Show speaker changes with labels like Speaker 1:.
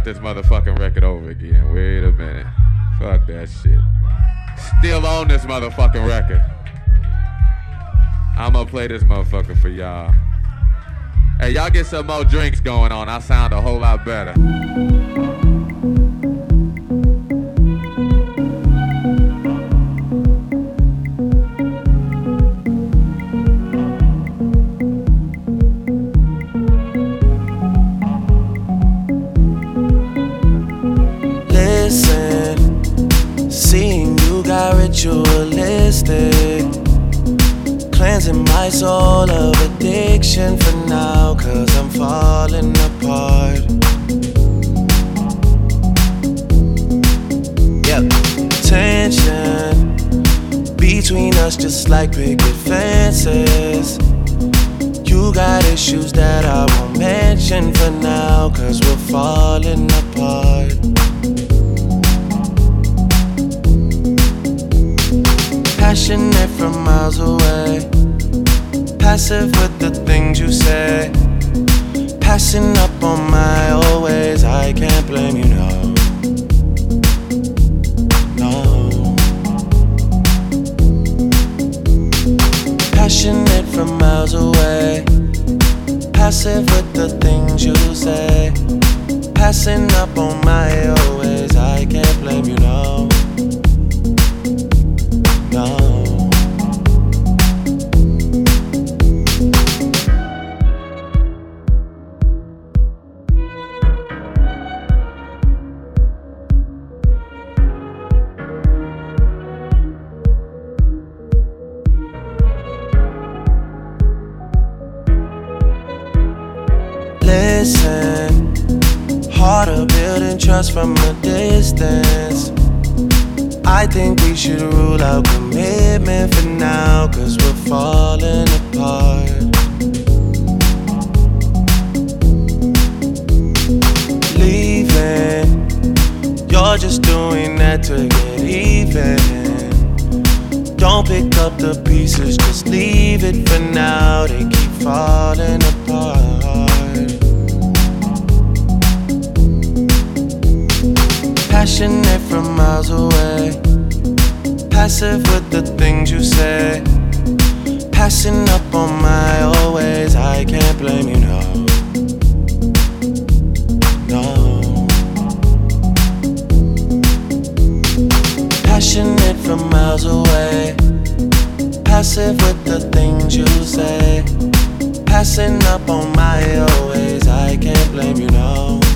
Speaker 1: start this motherfucking record over again. Wait a minute. Fuck that shit. Still on this motherfucking record. I'ma play this motherfucker for y'all. Hey, y'all get some more drinks going on. I sound a whole lot better.
Speaker 2: Seeing you got ritualistic, cleansing my soul of addiction for now, 'cause I'm falling apart. Yep, tension between us just like picket fences. You got issues that I won't mention for now, 'cause we're falling apart. Passionate from miles away, passive with the things you say, passing up on my old ways. I can't blame you, no. Passionate from miles away, passive with the things you say, passing up on my old ways. I can't blame you, no. Listen, harder building trust from a distance. I think we should rule out commitment for now, 'cause we're falling apart. Leaving, you're just doing that to get even. Don't pick up the pieces, just leave it for now. They keep falling apart. Passionate from miles away, passive with the things you say, passing up on my old ways. I can't blame you, no. Passionate from miles away, passive with the things you say, passing up on my old ways. I can't blame you, no.